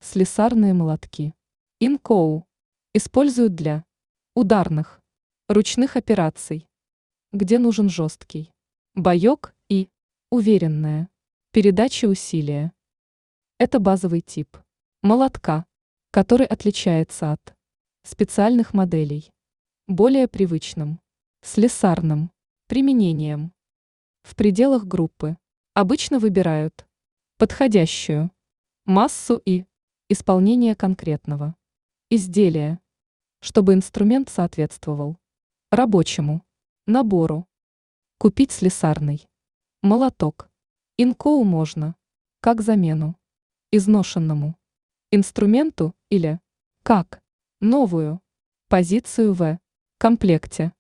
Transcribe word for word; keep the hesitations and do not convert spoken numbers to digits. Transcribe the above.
Слесарные молотки. Инкоу. Используют для ударных, ручных операций, где нужен жесткий боек и уверенная передача усилия. Это базовый тип молотка, который отличается от специальных моделей более привычным слесарным применением. В пределах группы обычно выбирают подходящую массу и исполнение конкретного изделия, чтобы инструмент соответствовал рабочему набору. Купить слесарный молоток Инкоу можно как замену изношенному инструменту или как новую позицию в комплекте.